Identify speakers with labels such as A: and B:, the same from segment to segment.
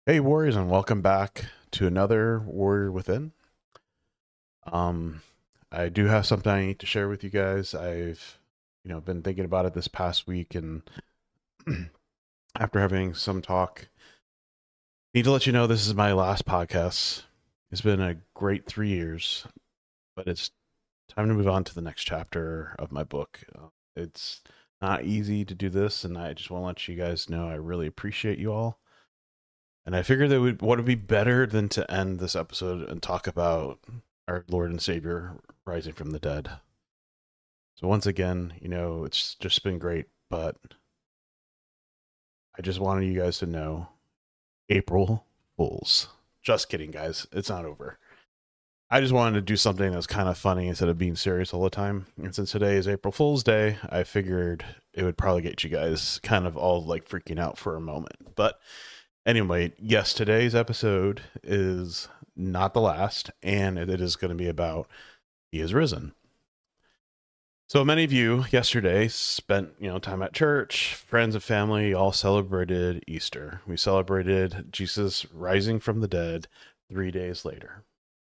A: Hey warriors, and welcome back to another Warrior Within. Um, I do have something I need to share with you guys. I've, been thinking about it this past week, and after having some talk, need to let you know this is my last podcast. It's been a great 3 years, but it's time to move on to the next chapter of my book. It's not easy to do this, and I just want to let you guys know I really appreciate you all. And I figured that what would be better than to end this episode and talk about our Lord and Savior rising from the dead. So once again, it's just been great, but I just wanted you guys to know April Fools. Just kidding, guys. It's not over. I just wanted to do something that's kind of funny instead of being serious all the time. And since today is April Fool's Day, I figured it would probably get you guys kind of all like freaking out for a moment. But anyway, yes, today's episode is not the last, and it is going to be about He is risen. So many of you yesterday spent, time at church, friends and family all celebrated Easter. We celebrated Jesus rising from the dead 3 days later.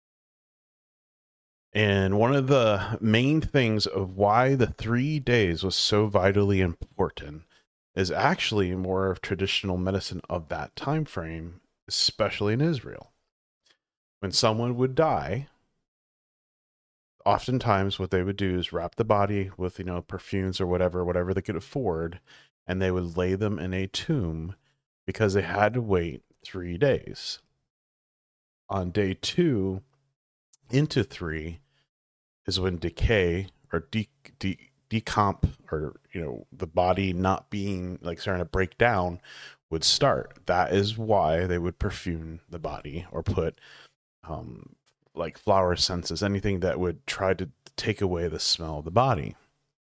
A: And one of the main things of why the 3 days was so vitally important is actually more of traditional medicine of that time frame, especially in Israel. When someone would die, oftentimes what they would do is wrap the body with, perfumes or whatever they could afford, and they would lay them in a tomb because they had to wait 3 days. On day 2 into 3 is when decay or decomp, or the body not being like starting to break down, would start. That is why they would perfume the body or put like flower essences, anything that would try to take away the smell of the body.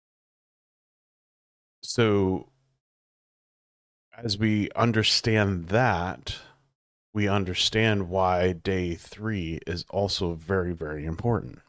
A: So as we understand that, we understand why day 3 is also very, very important.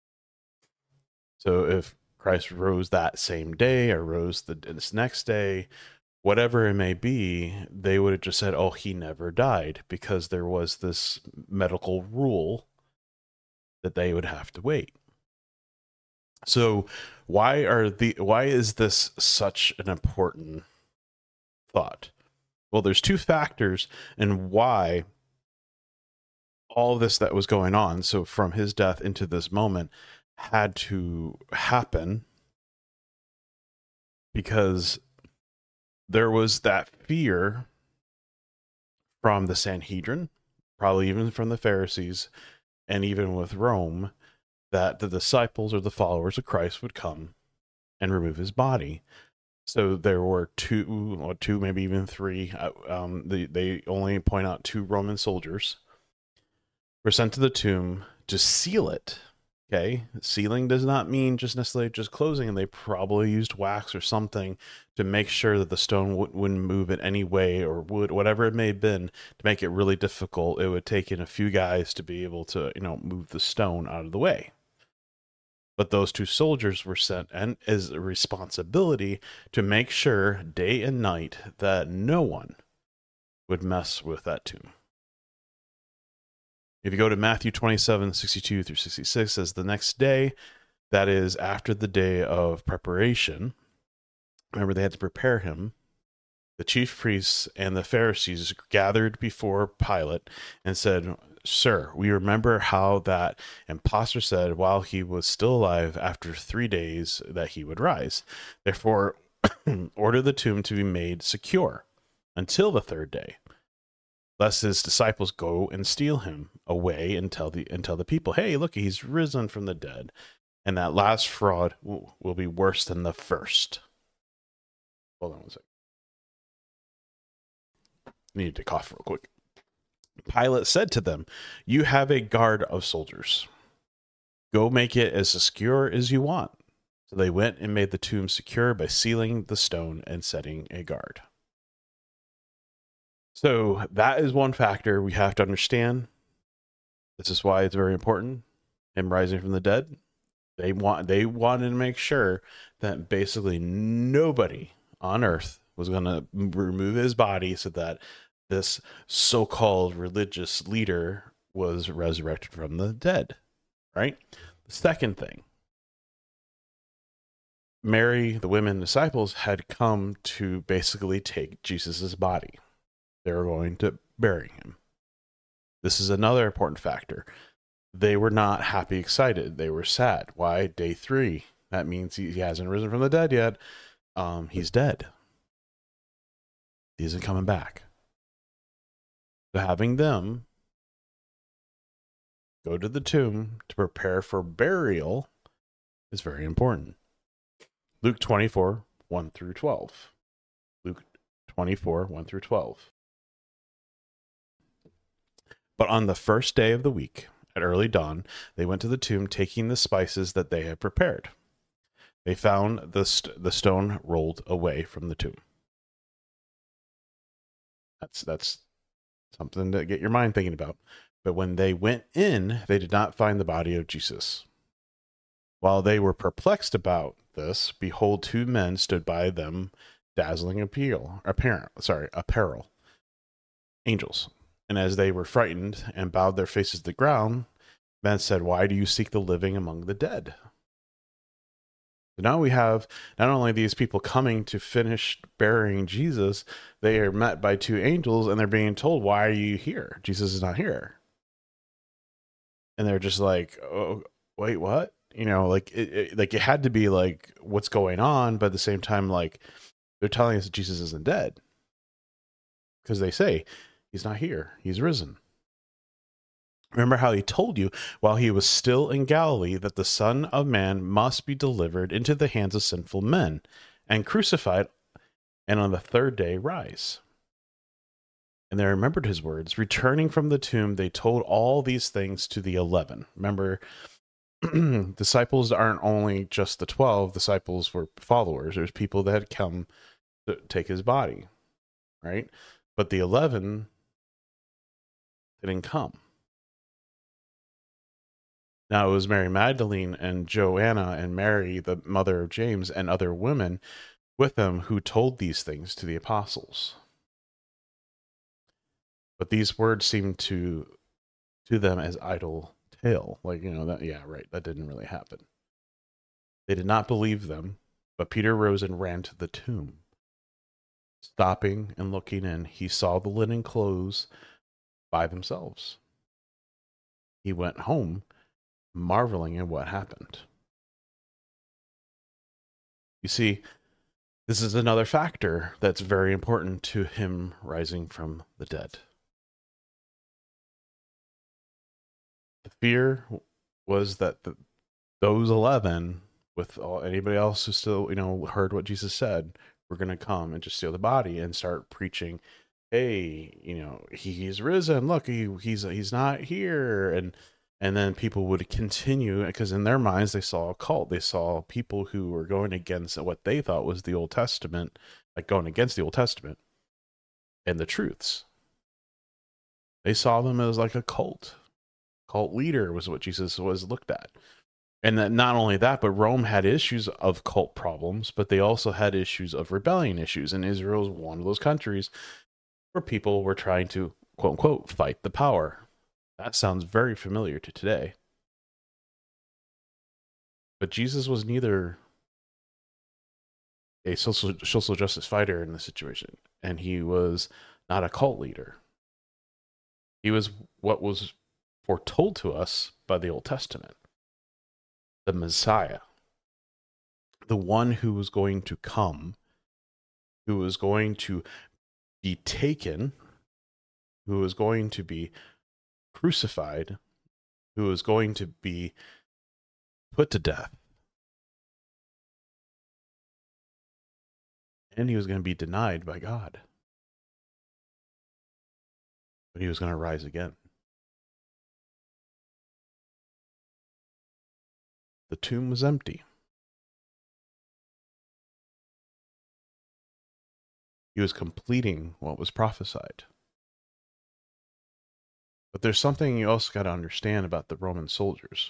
A: So if Christ rose that same day or rose this next day, whatever it may be, they would have just said, oh, he never died, because there was this medical rule that they would have to wait. So why is this such an important thought? Well, there's two factors in why all this that was going on, so from his death into this moment, had to happen, because there was that fear from the Sanhedrin, probably even from the Pharisees, and even with Rome, that the disciples or the followers of Christ would come and remove his body. So there were two, maybe even three. They only point out 2 Roman soldiers were sent to the tomb to seal it. Okay, sealing does not mean just necessarily just closing, and they probably used wax or something to make sure that the stone wouldn't move in any way, or would, whatever it may have been, to make it really difficult. It would take in a few guys to be able to, move the stone out of the way. But those 2 soldiers were sent, and as a responsibility, to make sure day and night that no one would mess with that tomb. If you go to Matthew 27:62 through 66, says the next day, that is after the day of preparation. Remember, they had to prepare him. The chief priests and the Pharisees gathered before Pilate and said, Sir, we remember how that impostor said while he was still alive, after 3 days that he would rise. Therefore, order the tomb to be made secure until the 3rd day, lest his disciples go and steal him away and tell the people, hey, look, he's risen from the dead. And that last fraud will be worse than the first. Hold on one second. Needed to cough real quick. Pilate said to them, you have a guard of soldiers. Go make it as secure as you want. So they went and made the tomb secure by sealing the stone and setting a guard. So that is one factor we have to understand. This is why it's very important. Him rising from the dead. They wanted to make sure that basically nobody on earth was going to remove his body, so that this so-called religious leader was resurrected from the dead, right? The second thing, Mary, the women disciples, had come to basically take Jesus's body. They were going to bury him. This is another important factor. They were not happy, excited. They were sad. Why? Day 3. That means he hasn't risen from the dead yet. He's dead. He isn't coming back. So having them go to the tomb to prepare for burial is very important. Luke 24, 1 through 12. Luke 24, 1 through 12. But on the first day of the week, at early dawn, they went to the tomb, taking the spices that they had prepared. They found the stone rolled away from the tomb. That's something to get your mind thinking about. But when they went in, they did not find the body of Jesus. While they were perplexed about this, behold, 2 men stood by them, dazzling apparel, angels. And as they were frightened and bowed their faces to the ground, men said, "Why do you seek the living among the dead?" So now we have not only these people coming to finish burying Jesus, they are met by 2 angels and they're being told, "Why are you here? Jesus is not here." And they're just like, "Oh, wait, what?" Like it had to be like, what's going on? But at the same time, like, they're telling us that Jesus isn't dead, because they say he's not here, he's risen. Remember how he told you while he was still in Galilee that the Son of Man must be delivered into the hands of sinful men and crucified, and on the 3rd day rise. And they remembered his words. Returning from the tomb, they told all these things to the 11. Remember, disciples aren't only just the 12. Disciples were followers. There's people that had come to take his body, right? But the 11 didn't come. Now it was Mary Magdalene and Joanna and Mary, the mother of James, and other women with them who told these things to the apostles. But these words seemed to them as idle tale. Like, that didn't really happen. They did not believe them, but Peter rose and ran to the tomb. Stopping and looking in, he saw the linen clothes by themselves. He went home, marveling at what happened. You see, this is another factor that's very important to him rising from the dead. The fear was that those 11, with anybody else who still, heard what Jesus said, were going to come and just steal the body and start preaching, "Hey, he's risen. Look, he's not here." And then people would continue, because in their minds they saw a cult. They saw people who were going against what they thought was the Old Testament, like going against the Old Testament and the truths. They saw them as like a cult. Cult leader was what Jesus was looked at. And that not only that, but Rome had issues of cult problems, but they also had issues of rebellion issues. And Israel is one of those countries where people were trying to, quote unquote, fight the power. That sounds very familiar to today. But Jesus was neither a social justice fighter in this situation, and he was not a cult leader. He was what was foretold to us by the Old Testament. The Messiah, the one who was going to come, who was going to be taken, who was going to be crucified, who was going to be put to death, and he was going to be denied by God. But he was going to rise again. The tomb was empty. He was completing what was prophesied. But there's something you also got to understand about the Roman soldiers.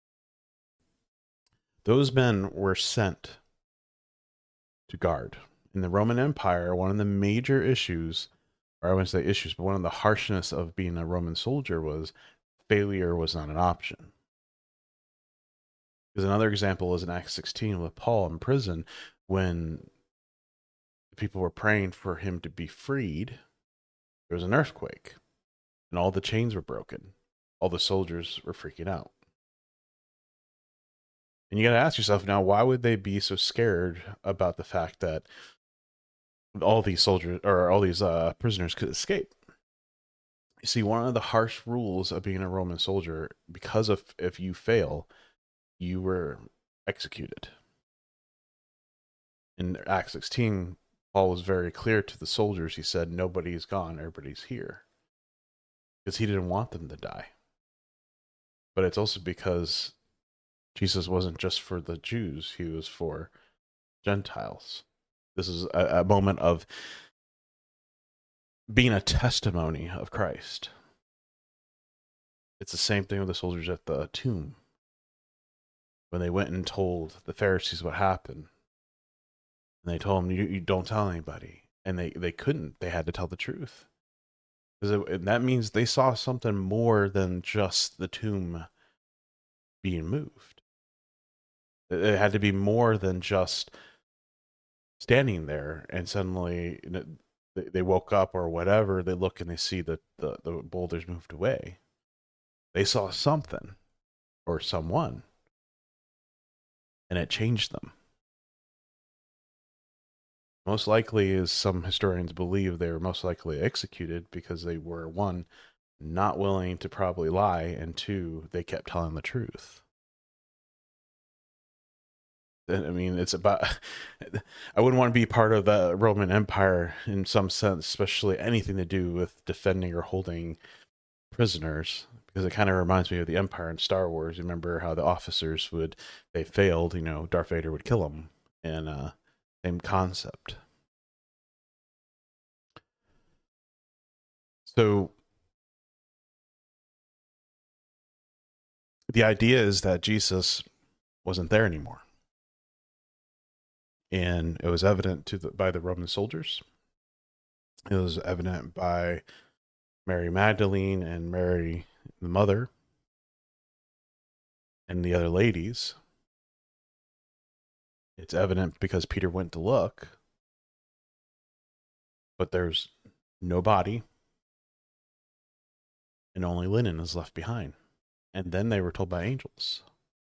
A: Those men were sent to guard In the Roman Empire, one of the major issues, or I wouldn't say issues, but one of the harshness of being a Roman soldier was failure was not an option. Because another example is in Acts 16 with Paul in prison when people were praying for him to be freed. There was an earthquake and all the chains were broken. All the soldiers were freaking out. And you got to ask yourself now, why would they be so scared about the fact that all these soldiers or all these prisoners could escape? You see, one of the harsh rules of being a Roman soldier, because of if you fail, you were executed. In Acts 16, Paul was very clear to the soldiers. He said, nobody's gone, everybody's here. Because he didn't want them to die. But it's also because Jesus wasn't just for the Jews, he was for Gentiles. This is a moment of being a testimony of Christ. It's the same thing with the soldiers at the tomb. When they went and told the Pharisees what happened, and they told them, you don't tell anybody. And they couldn't. They had to tell the truth. Because that means they saw something more than just the tomb being moved. It had to be more than just standing there and suddenly they woke up or whatever. They look and they see that the boulders moved away. They saw something or someone, and it changed them. Most likely, as some historians believe, they were most likely executed because they were, one, not willing to probably lie, and two, they kept telling the truth. I mean, it's about, I wouldn't want to be part of the Roman Empire in some sense, especially anything to do with defending or holding prisoners, because it kind of reminds me of the Empire in Star Wars. You remember how the officers they failed, Darth Vader would kill them, and same concept. So the idea is that Jesus wasn't there anymore. And it was evident by the Roman soldiers. It was evident by Mary Magdalene and Mary, the mother, and the other ladies. It's evident because Peter went to look, but there's no body, and only linen is left behind. And then they were told by angels.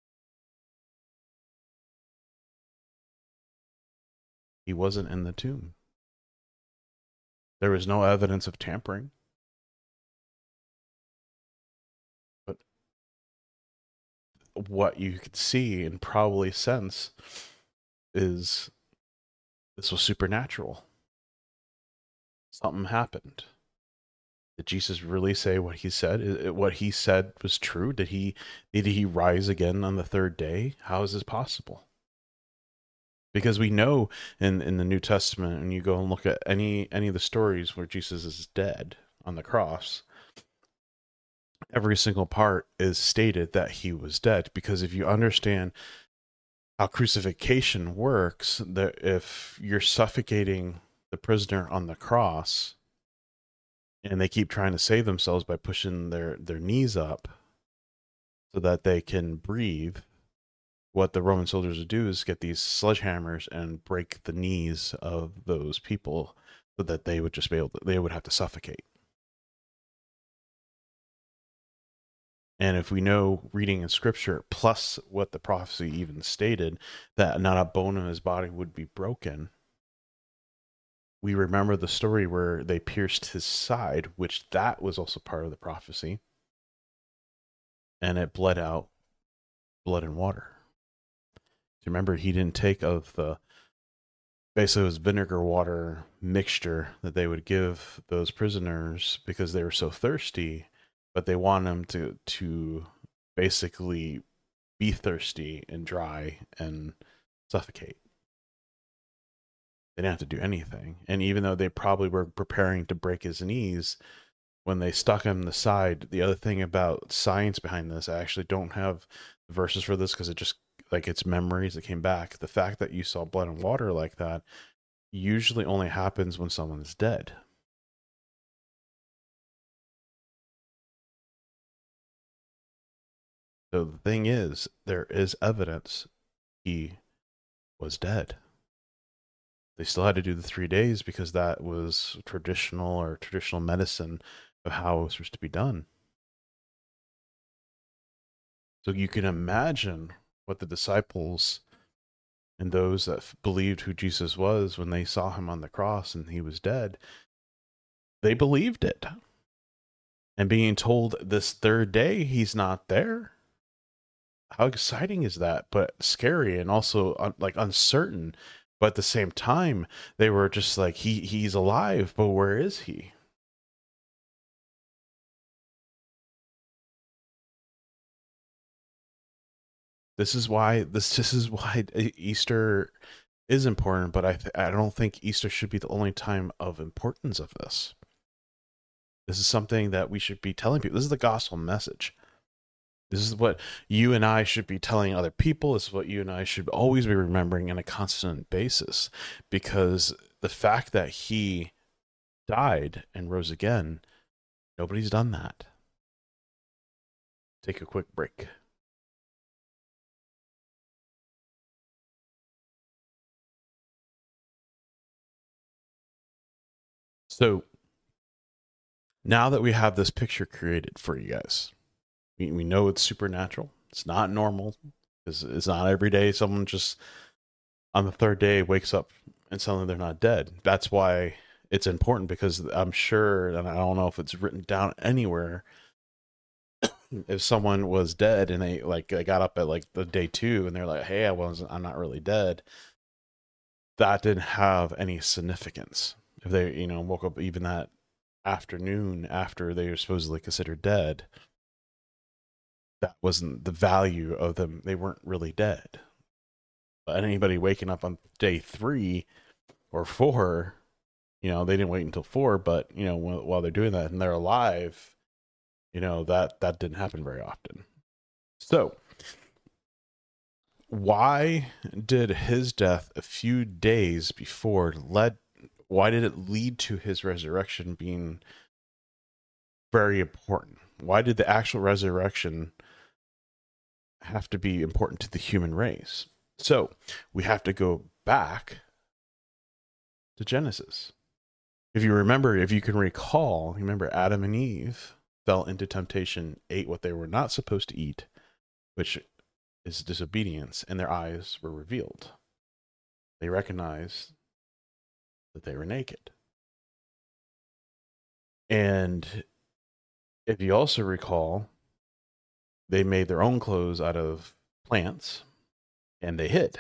A: He wasn't in the tomb. There was no evidence of tampering. But what you could see and probably sense is this was supernatural. Something happened. Did Jesus really say what he said? What he said was true? Did he rise again on the third day? How is this possible? Because we know in the New Testament, when you go and look at any of the stories where Jesus is dead on the cross, every single part is stated that he was dead. Because if you understand how crucifixion works, that if you're suffocating the prisoner on the cross, and they keep trying to save themselves by pushing their knees up so that they can breathe, what the Roman soldiers would do is get these sledgehammers and break the knees of those people so that they would just they would have to suffocate. And if we know reading in scripture, plus what the prophecy even stated, that not a bone in his body would be broken, we remember the story where they pierced his side, which that was also part of the prophecy. And it bled out blood and water. Remember, he didn't take of the, basically it was vinegar water mixture that they would give those prisoners because they were so thirsty, but they want them to basically be thirsty and dry and suffocate. They didn't have to do anything. And even though they probably were preparing to break his knees, when they stuck him in the side, the other thing about science behind this, I actually don't have verses for this because it just, like, it's memories that came back. The fact that you saw blood and water like that usually only happens when someone's dead. So the thing is, there is evidence he was dead. They still had to do the 3 days because that was traditional medicine of how it was supposed to be done. So you can imagine what the disciples and those that believed who Jesus was when they saw him on the cross and he was dead, they believed it. And being told this third day he's not there, how exciting is that? But scary and also like uncertain. But at the same time, they were just like, he's alive, but where is he? This is why Easter is important, but I don't think Easter should be the only time of importance of this. This is something that we should be telling people. This is the gospel message. This is what you and I should be telling other people. This is what you and I should always be remembering on a constant basis, because the fact that he died and rose again, nobody's done that. Take a quick break. So now that we have this picture created for you guys, we know it's supernatural. It's not normal. It's not every day someone just on the third day wakes up and suddenly they're not dead. That's why it's important, because I'm sure, and I don't know if it's written down anywhere, if someone was dead and they got up at like the day 2 and they're like, hey, I'm not really dead, that didn't have any significance. If they, woke up even that afternoon after they were supposedly considered dead, that wasn't the value of them. They weren't really dead. But anybody waking up on day 3 or 4, they didn't wait until 4, but while they're doing that and they're alive, that didn't happen very often. So why did his death a few days before why did it lead to his resurrection being very important? Why did the actual resurrection have to be important to the human race? So we have to go back to Genesis. If you can recall, remember Adam and Eve fell into temptation, ate what they were not supposed to eat, which is disobedience, and their eyes were revealed. They recognized that they were naked. And if you also recall, they made their own clothes out of plants and they hid.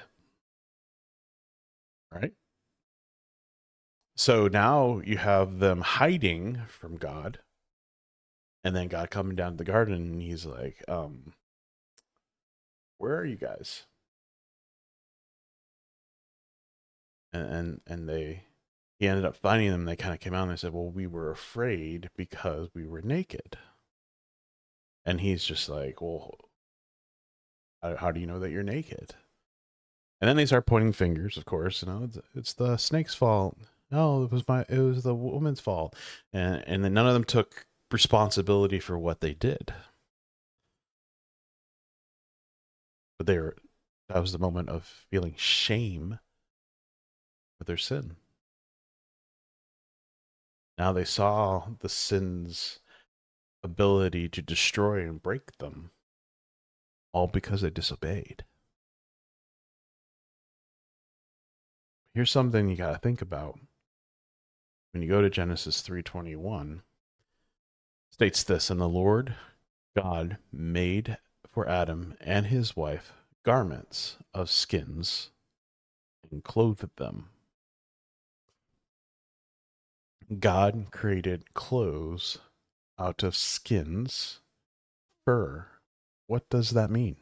A: Right? So now you have them hiding from God, and then God coming down to the garden and he's like, where are you guys? And he ended up finding them. They kind of came out and they said, well, we were afraid because we were naked. And he's just like, well, how do you know that you're naked? And then they start pointing fingers, of course. It's the snake's fault. No, it was the woman's fault. And then none of them took responsibility for what they did. But that was the moment of feeling shame for their sin. Now they saw the sin's ability to destroy and break them, all because they disobeyed. Here's something you got to think about. When you go to Genesis 3:21, states this, and the Lord God made for Adam and his wife garments of skins and clothed them. God created clothes out of skins, fur. What does that mean?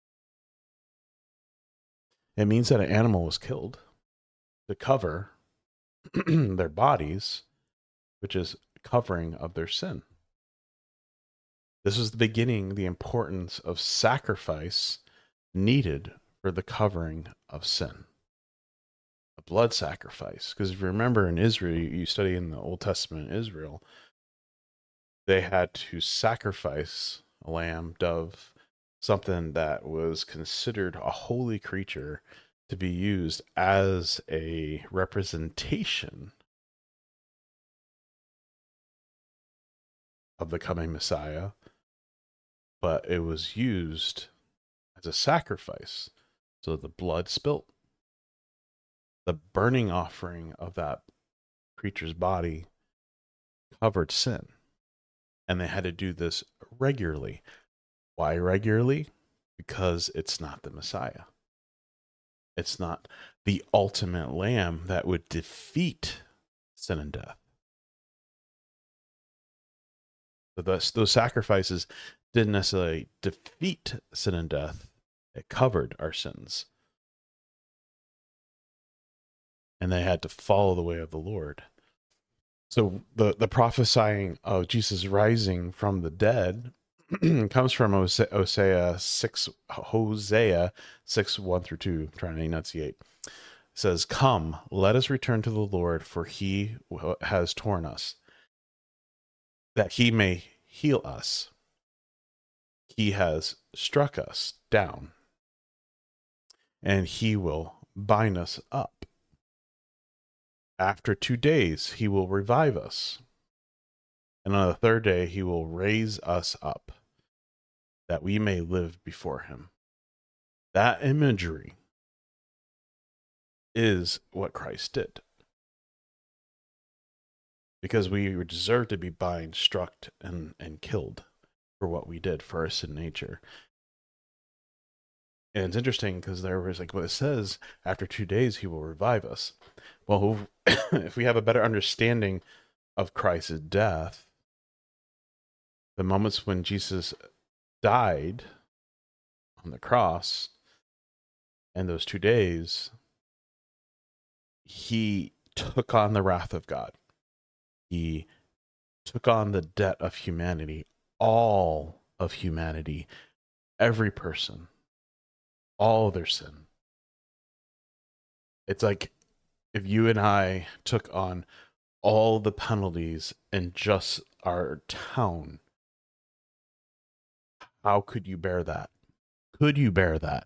A: It means that an animal was killed to cover their bodies, which is covering of their sin. This was the beginning, the importance of sacrifice needed for the covering of sin. blood sacrifice. Because if you remember in Israel, you study in the Old Testament in Israel, they had to sacrifice a lamb, dove, something that was considered a holy creature to be used as a representation of the coming Messiah, but it was used as a sacrifice. So the blood spilt. The burning offering of that creature's body covered sin. And they had to do this regularly. Why regularly? Because it's not the Messiah. It's not the ultimate lamb that would defeat sin and death. So those sacrifices didn't necessarily defeat sin and death. It covered our sins. And they had to follow the way of the Lord. So the prophesying of Jesus rising from the dead comes from Hosea 6, 1-2. I'm trying to enunciate. It says, "Come, let us return to the Lord, for he has torn us, that he may heal us. He has struck us down, and he will bind us up. After 2 days, he will revive us. And on the third day, he will raise us up, that we may live before him." That imagery is what Christ did. Because we deserve to be bind, struck, and killed for what we did for our sin nature. And it's interesting because there was like what it says, after 2 days, he will revive us. Well, if we have a better understanding of Christ's death, the moments when Jesus died on the cross and those 2 days, he took on the wrath of God. He took on the debt of humanity, all of humanity, every person, all their sin. It's like if you and I took on all the penalties in just our town, how could you bear that? Could you bear that?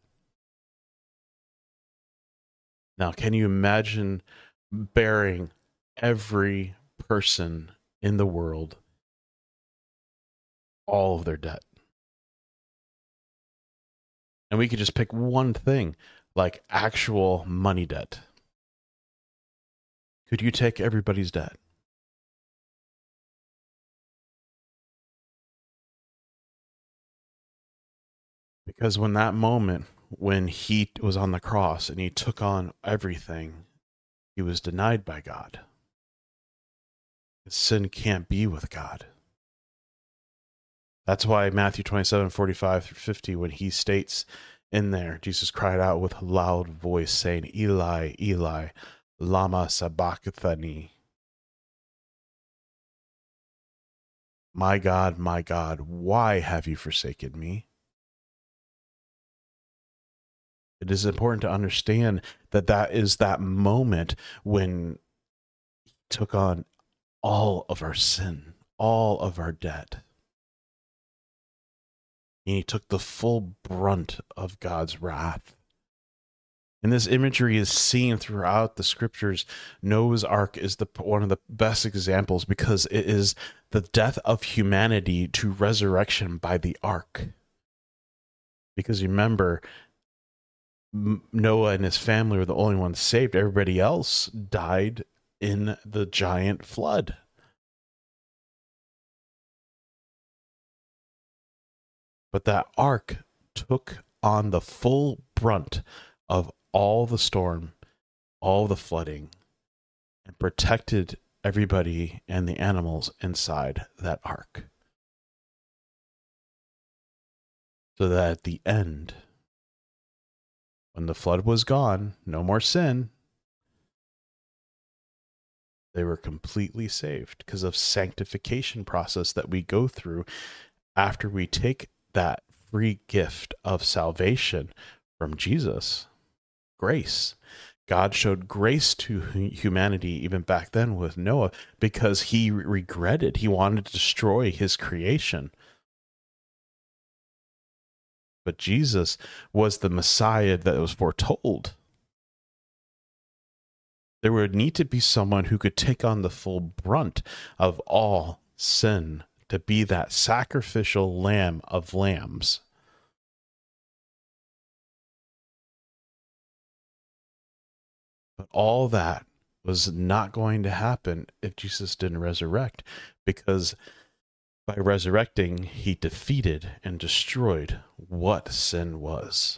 A: Now, can you imagine bearing every person in the world, all of their debt? And we could just pick one thing, like actual money debt. Could you take everybody's debt? Because when that moment, when he was on the cross and he took on everything, he was denied by God. Sin can't be with God. That's why Matthew 27:45-50, when he states in there, Jesus cried out with a loud voice, saying, "Eli, Eli, lama sabachthani." My God, why have you forsaken me? It is important to understand that that is that moment when he took on all of our sin, all of our debt. And he took the full brunt of God's wrath. And this imagery is seen throughout the scriptures. Noah's Ark is one of the best examples because it is the death of humanity to resurrection by the ark. Because remember, Noah and his family were the only ones saved. Everybody else died in the giant flood. But that ark took on the full brunt of all the storm, all the flooding, and protected everybody and the animals inside that ark. So that at the end, when the flood was gone, no more sin, they were completely saved because of sanctification process that we go through after we take that free gift of salvation from Jesus, grace. God showed grace to humanity even back then with Noah because he regretted, he wanted to destroy his creation. But Jesus was the Messiah that was foretold. There would need to be someone who could take on the full brunt of all sin, to be that sacrificial lamb of lambs. But all that was not going to happen if Jesus didn't resurrect, because by resurrecting, he defeated and destroyed what sin was.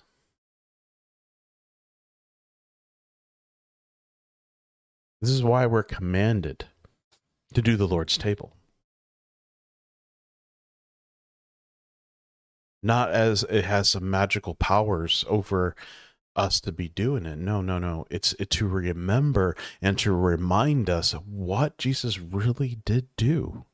A: This is why we're commanded to do the Lord's table. Not as it has some magical powers over us to be doing it. No. It's to remember and to remind us what Jesus really did do.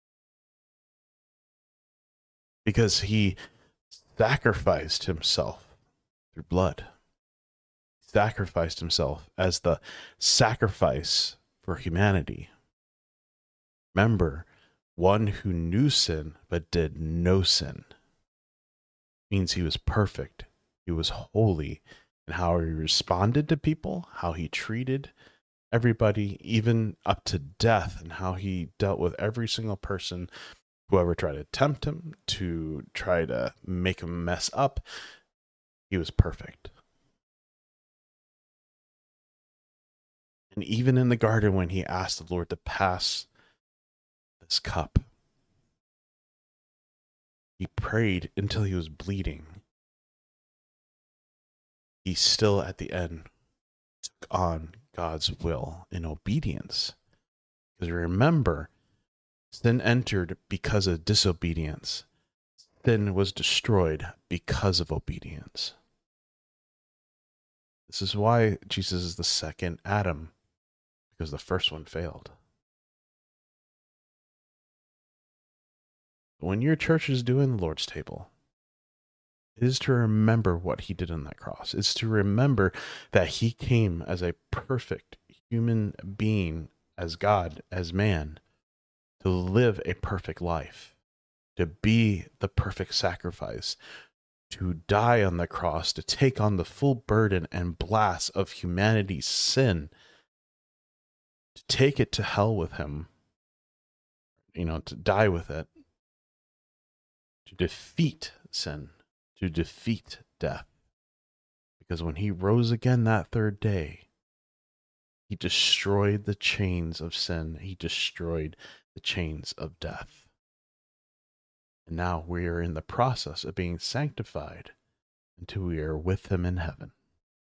A: Because he sacrificed himself through blood. He sacrificed himself as the sacrifice for humanity. Remember, one who knew sin but did no sin means he was perfect. He was holy in how he responded to people, how he treated everybody, even up to death, and how he dealt with every single person whoever tried to tempt him, to try to make him mess up. He was perfect. And even in the garden, when he asked the Lord to pass this cup, he prayed until he was bleeding. He still, at the end, took on God's will in obedience. Because remember, sin entered because of disobedience. Sin was destroyed because of obedience. This is why Jesus is the second Adam, because the first one failed. When your church is doing the Lord's table, it is to remember what he did on that cross. It's to remember that he came as a perfect human being, as God, as man, to live a perfect life, to be the perfect sacrifice, to die on the cross, to take on the full burden and blast of humanity's sin, to take it to hell with him, to die with it, to defeat sin, to defeat death. Because when he rose again that third day, he destroyed the chains of sin. He destroyed the chains of death. And now we are in the process of being sanctified until we are with him in heaven.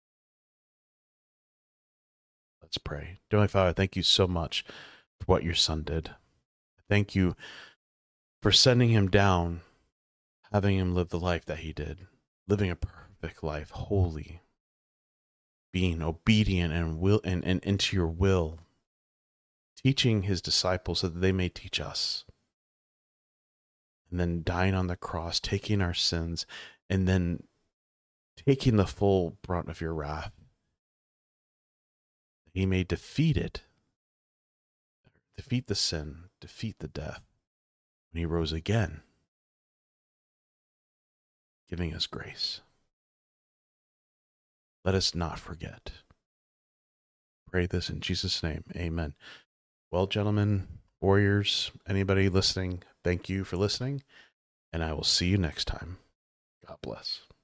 A: Let's pray. Heavenly Father, thank you so much for what your son did. Thank you for sending him down, having him live the life that he did, living a perfect life, holy, being obedient and into your will, teaching his disciples so that they may teach us, and then dying on the cross, taking our sins, and then taking the full brunt of your wrath. He may defeat it, defeat the sin, defeat the death, when he rose again, giving us grace. Let us not forget. Pray this in Jesus' name. Amen. Well, gentlemen, warriors, anybody listening, thank you for listening, and I will see you next time. God bless.